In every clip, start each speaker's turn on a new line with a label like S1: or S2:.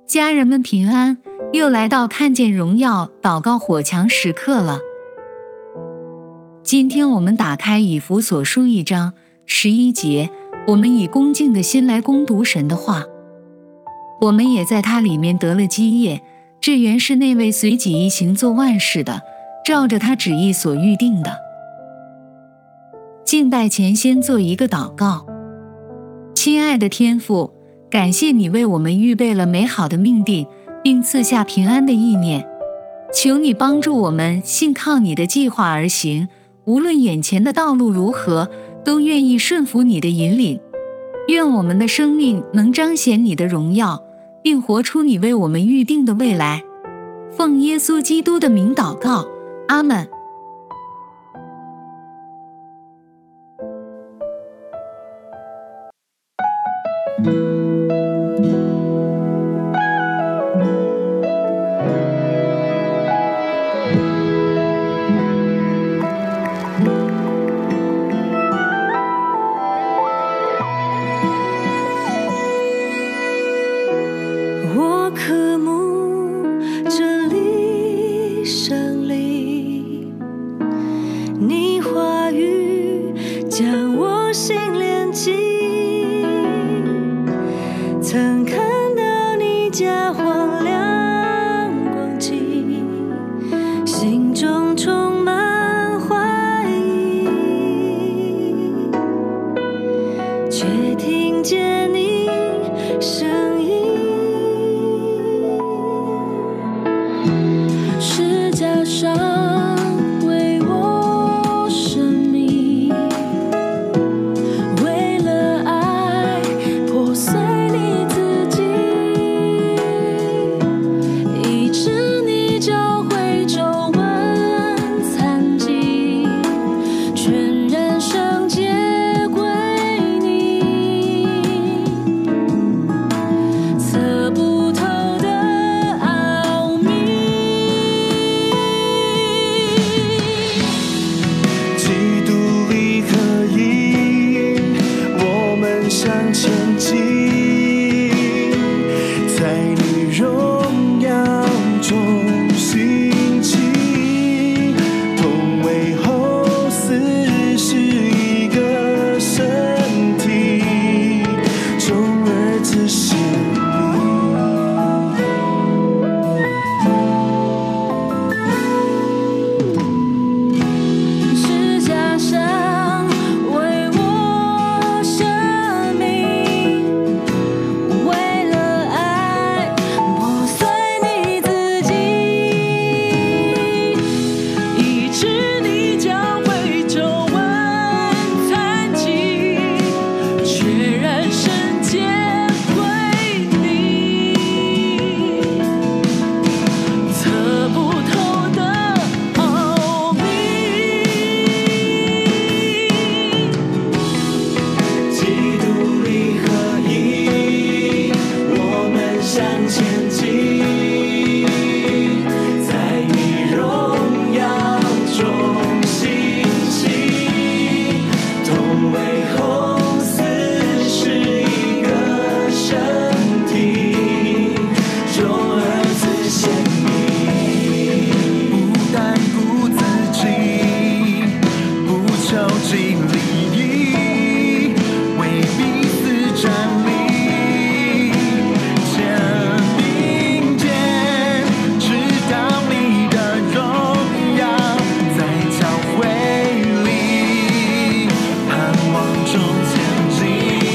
S1: 家人们平安，又来到看见荣耀祷告火墙时刻了。今天我们打开以弗所书1章11节，我们以恭敬的心来攻读神的话。我们也在它里面得了基业，这原是那位随己意行做万事的，照着他旨意所预定的。敬拜前先做一个祷告。亲爱的天父，感谢你为我们预备了美好的命定，并赐下平安的意念。求你帮助我们信靠你的计划而行，无论眼前的道路如何，都愿意顺服你的引领。愿我们的生命能彰显你的荣耀，并活出你为我们预定的未来。奉耶稣基督的名祷告，阿们。
S2: 我渴慕真理胜利，你话语将我心连紧，曾看到你家荒凉光景，心中充满怀疑，却听见你声音。十架上为我生命，为了爱破碎你自己，医治你教会皱纹残疾，全然圣洁归你，测不透的奥秘。
S3: 基督里合一，我们向前进，在你荣耀中兴起，同为后嗣，是一个身体，众儿子显
S2: 十架上为我生命，为了爱破碎你自己，医治你教会皱纹残疾，全然圣洁归你，测不透的奥秘。
S3: 基督里合一，我们向前进，在你荣耀中兴起，同为后嗣，是一个身体，众儿子显明，不单顾自己，不求尽利益，为彼此站立，肩并肩，直到你的荣耀在教会里，盼望中前进。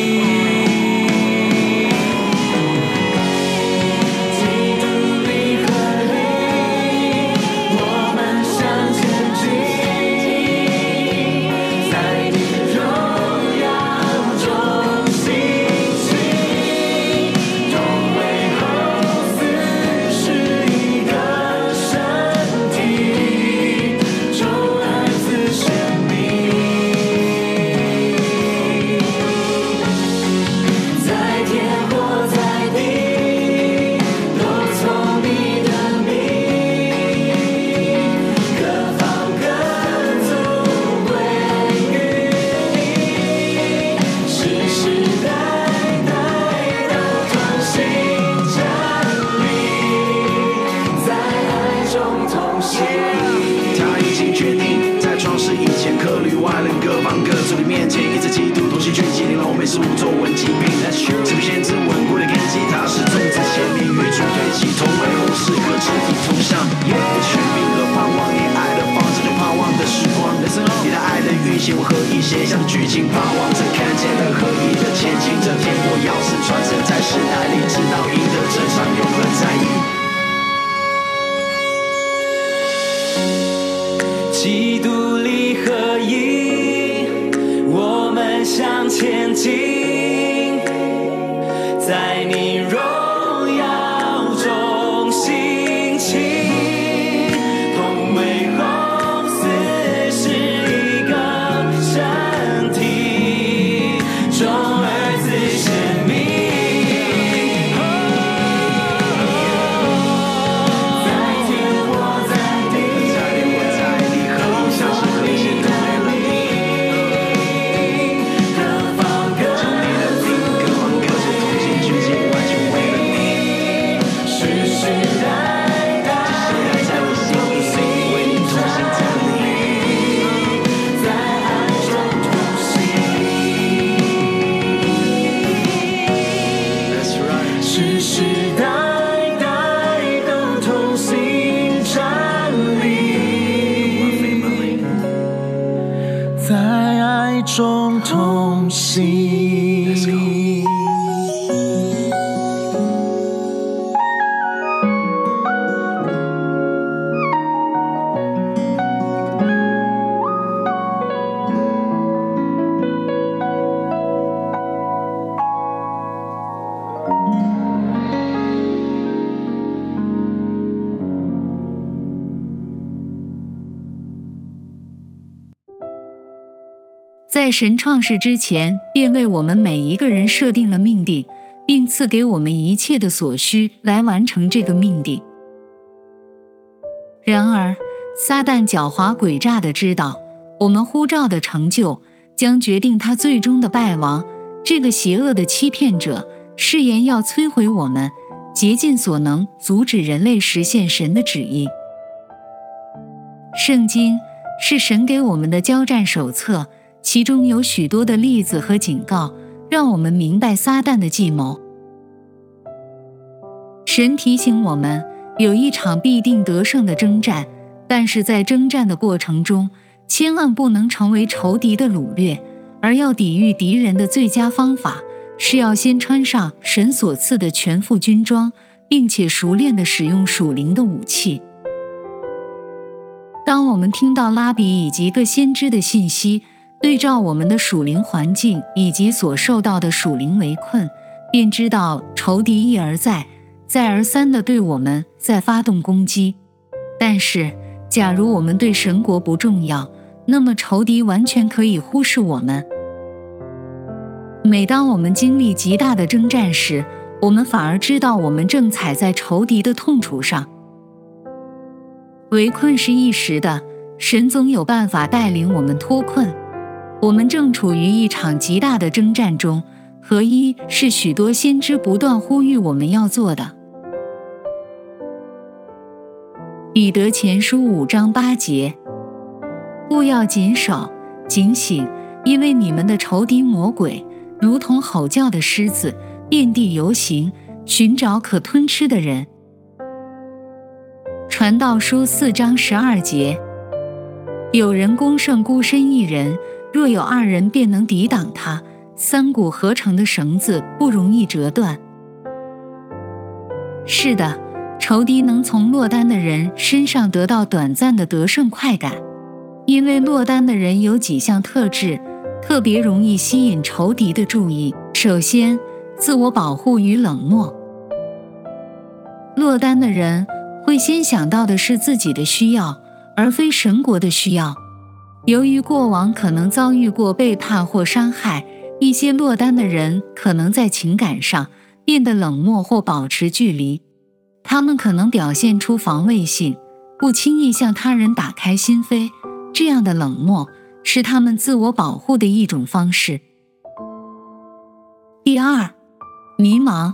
S3: 基督里合一，我们向前进，在你
S4: 前一直嫉妒同心聚集，玲珑美是五洲文疾病。这个限制稳固的根基，它是种子鲜明，与主对齐，同为后世可肢体同向。全民和盼望，你爱的方式就盼望的时光。你的爱的运行，我合一写下的剧情，盼望着看见了合一的前进着，天国钥匙传承在时代里，直到赢得这场永恒战役。基督里合一，我们向前进，在你荣耀中兴起。同为后嗣是一个身体，众儿子生命。中同行。
S1: 在神创世之前，便为我们每一个人设定了命定，并赐给我们一切的所需来完成这个命定。然而，撒旦狡猾诡诈地知道，我们呼召的成就将决定他最终的败亡。这个邪恶的欺骗者誓言要摧毁我们，竭尽所能阻止人类实现神的旨意。圣经是神给我们的交战手册，其中有许多的例子和警告，让我们明白撒旦的计谋。神提醒我们，有一场必定得胜的征战，但是在征战的过程中，千万不能成为仇敌的掳掠，而要抵御敌人的最佳方法，是要先穿上神所赐的全副军装，并且熟练地使用属灵的武器。当我们听到拉比以及各先知的信息，对照我们的属灵环境以及所受到的属灵围困，便知道仇敌一而再、再而三地对我们在发动攻击。但是，假如我们对神国不重要，那么仇敌完全可以忽视我们。每当我们经历极大的征战时，我们反而知道我们正踩在仇敌的痛处上。围困是一时的，神总有办法带领我们脱困。我们正处于一场极大的征战中，合一是许多先知不断呼吁我们要做的。彼得前书5章8节，务要谨守、警醒，因为你们的仇敌魔鬼，如同吼叫的狮子，遍地游行，寻找可吞吃的人。传道书4章12节，有人攻胜孤身一人，若有2人便能抵挡他，3股合成的绳子不容易折断。是的，仇敌能从落单的人身上得到短暂的得胜快感，因为落单的人有几项特质，特别容易吸引仇敌的注意。首先，自我保护与冷漠。落单的人会先想到的是自己的需要，而非神国的需要。由于过往可能遭遇过背叛或伤害，一些落单的人可能在情感上变得冷漠或保持距离。他们可能表现出防卫性，不轻易向他人打开心扉。这样的冷漠是他们自我保护的一种方式。第二，迷茫。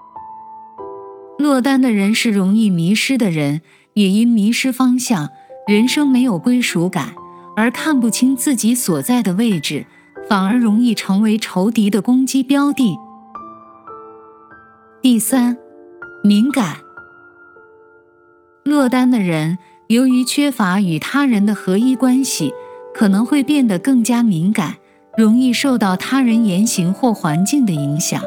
S1: 落单的人是容易迷失的人，也因迷失方向，人生没有归属感，而看不清自己所在的位置， 反而容易成为仇敌的攻击标的。第三，敏感。落单的人由于缺乏与他人的合一关系，可能会变得更加敏感，容易受到他人言行或环境的影响。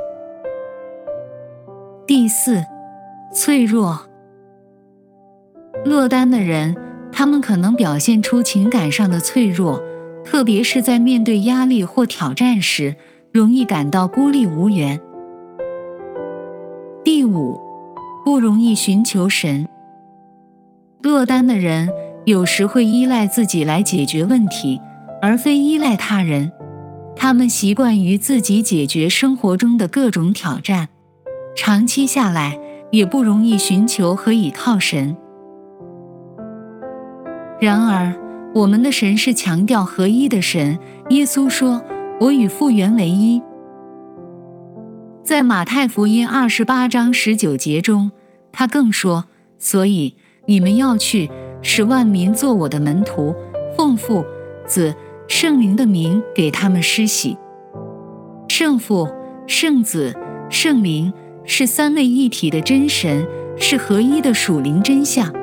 S1: 第四，脆弱。落单的人，他们可能表现出情感上的脆弱，特别是在面对压力或挑战时，容易感到孤立无援。第五，不容易寻求神。落单的人有时会依赖自己来解决问题，而非依赖他人。他们习惯于自己解决生活中的各种挑战，长期下来也不容易寻求和倚靠神。然而，我们的神是强调合一的神。耶稣说：“我与父原为一。”在马太福音28章19节中，他更说：“所以你们要去，使万民做我的门徒，奉父、子、圣灵的名给他们施洗。”圣父、圣子、圣灵是三位一体的真神，是合一的属灵真相。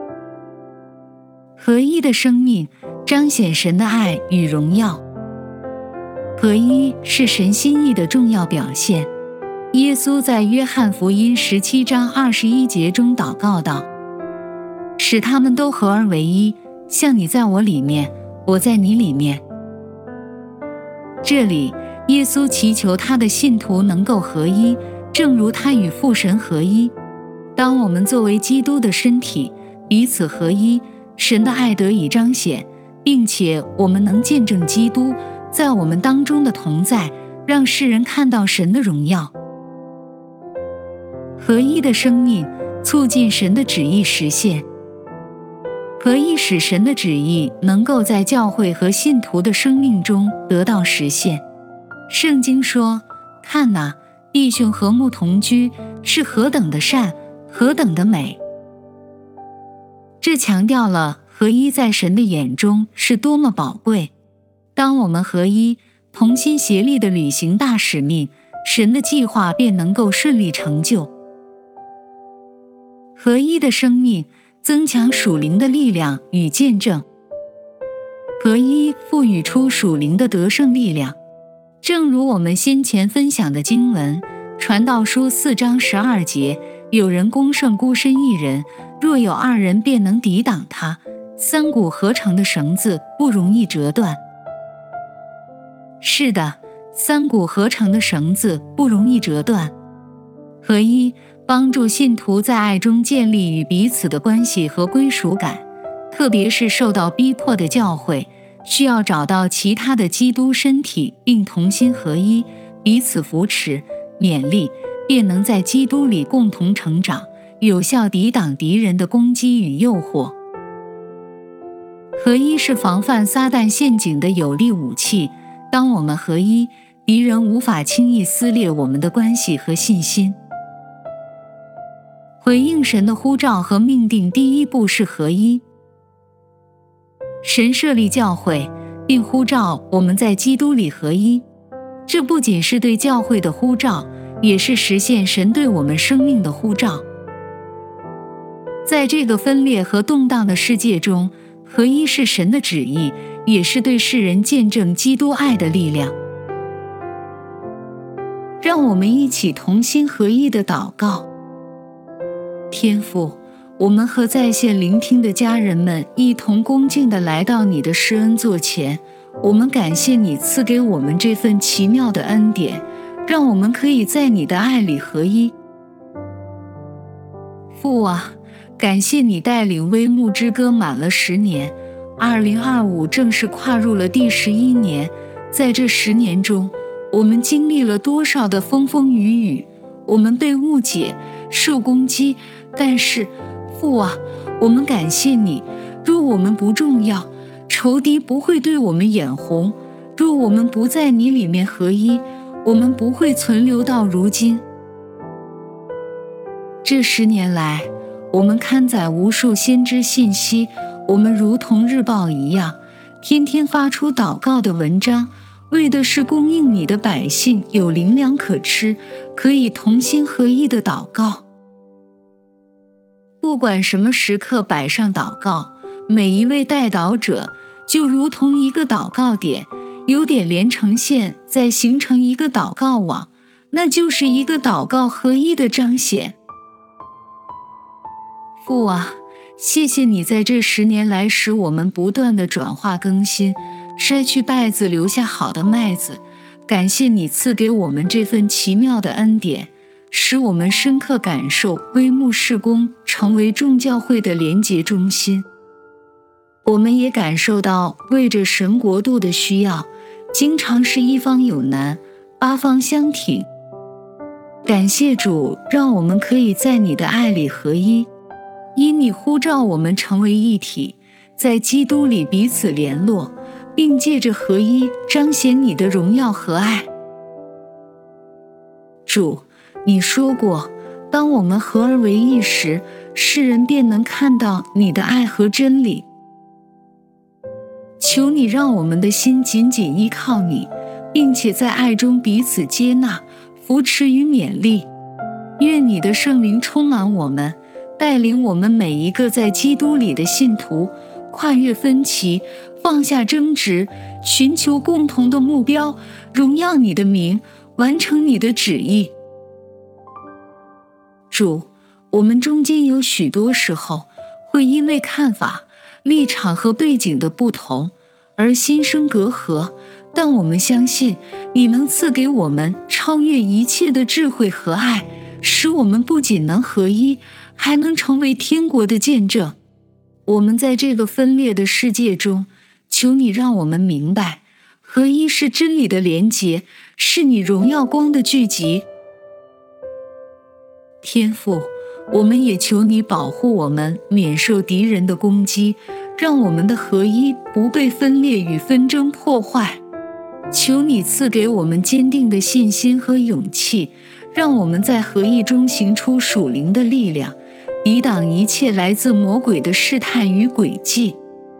S1: 合一的生命彰显神的爱与荣耀。合一是神心意的重要表现。耶稣在约翰福音17章21节中祷告道：“使他们都合而为一，像你在我里面，我在你里面。”这里，耶稣祈求他的信徒能够合一，正如他与父神合一。当我们作为基督的身体，彼此合一，神的爱得以彰显，并且我们能见证基督在我们当中的同在，让世人看到神的荣耀。合一的生命促进神的旨意实现。合一使神的旨意能够在教会和信徒的生命中得到实现。圣经说：“看哪，弟兄和睦同居，是何等的善，何等的美。”这强调了合一在神的眼中是多么宝贵。当我们合一，同心协力地履行大使命，神的计划便能够顺利成就。合一的生命增强属灵的力量与见证。合一赋予出属灵的得胜力量。正如我们先前分享的经文，传道书4章12节，有人攻胜孤身一人，若有2人便能抵挡他，三股合成的绳子不容易折断。是的，三股合成的绳子不容易折断。合一帮助信徒在爱中建立与彼此的关系和归属感，特别是受到逼迫的教会，需要找到其他的基督身体，并同心合一，彼此扶持、勉励，便能在基督里共同成长，有效抵挡敌人的攻击与诱惑。合一是防范撒旦陷阱的有力武器。当我们合一，敌人无法轻易撕裂我们的关系和信心。回应神的呼召和命定，第一步是合一。神设立教会，并呼召我们在基督里合一。这不仅是对教会的呼召，也是实现神对我们生命的呼召。在这个分裂和动荡的世界中，合一是神的旨意，也是对世人见证基督爱的力量。让我们一起同心合一的祷告。天父，我们和在线聆听的家人们一同恭敬地来到你的施恩座前，我们感谢你赐给我们这份奇妙的恩典，让我们可以在你的爱里合一。父啊，感谢你带领微牧之歌满了10年，2025正式跨入了第11年。在这10年中，我们经历了多少的风风雨雨，我们被误解、受攻击，但是父啊，我们感谢你，若我们不重要，仇敌不会对我们眼红；若我们不在你里面合一，我们不会存留到如今。这10年来，我们刊载无数先知信息，我们如同日报一样，天天发出祷告的文章， 为的是供应你的百姓有灵粮可吃，可以同心合意的祷告。不管什么时刻摆上祷告，每一位代祷者就如同一个祷告点，有点连成线，再形成一个祷告网，那就是一个祷告合一的彰显。父啊，谢谢你在这10年来使我们不断的转化更新，筛去稗子，留下好的麦子。感谢你赐给我们这份奇妙的恩典，使我们深刻感受微牧事工成为众教会的连结中心。我们也感受到为着神国度的需要，经常是一方有难，8方相挺。感谢主，让我们可以在你的爱里合一，因你呼召我们成为一体，在基督里彼此联络，并借着合一彰显你的荣耀和爱。主，你说过，当我们合而为一时，世人便能看到你的爱和真理。求你让我们的心紧紧依靠你，并且在爱中彼此接纳、扶持与勉励。愿你的圣灵充满我们，带领我们每一个在基督里的信徒，跨越分歧，放下争执，寻求共同的目标，荣耀你的名，完成你的旨意。主，我们中间有许多时候会因为看法、立场和背景的不同而心生隔阂，但我们相信你能赐给我们超越一切的智慧和爱，使我们不仅能合一，还能成为天国的见证。我们在这个分裂的世界中，求你让我们明白，合一是真理的连结，是你荣耀光的聚集。天父，我们也求你保护我们免受敌人的攻击，让我们的合一不被分裂与纷争破坏。求你赐给我们坚定的信心和勇气，让我们在合一中行出属灵的力量，抵挡一切来自魔鬼的试探与诡计。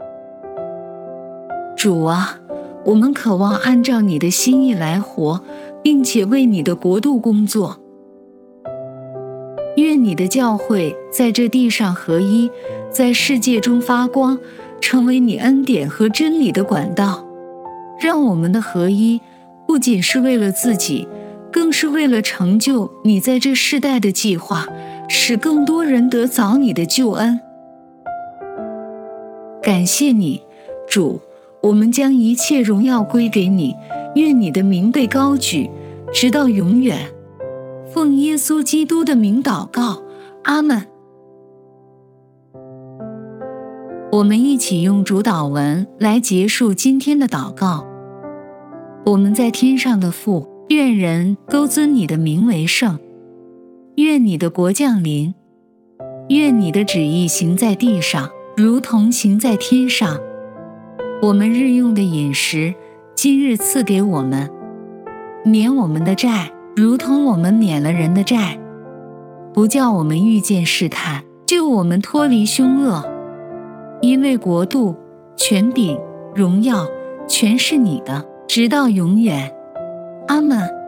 S1: 主啊，我们渴望按照你的心意来活，并且为你的国度工作。愿你的教会在这地上合一，在世界中发光，成为你恩典和真理的管道。让我们的合一不仅是为了自己，更是为了成就你在这世代的计划，使更多人得着你的救恩。感谢你，主，我们将一切荣耀归给你，愿你的名被高举，直到永远。奉耶稣基督的名祷告，阿们。我们一起用主祷文来结束今天的祷告。我们在天上的父，愿人都尊你的名为圣。愿你的国降临，愿你的旨意行在地上，如同行在天上。我们日用的饮食，今日赐给我们，免我们的债，如同我们免了人的债，不叫我们遇见试探，救我们脱离凶恶。因为国度、权柄、荣耀，全是你的，直到永远。阿们。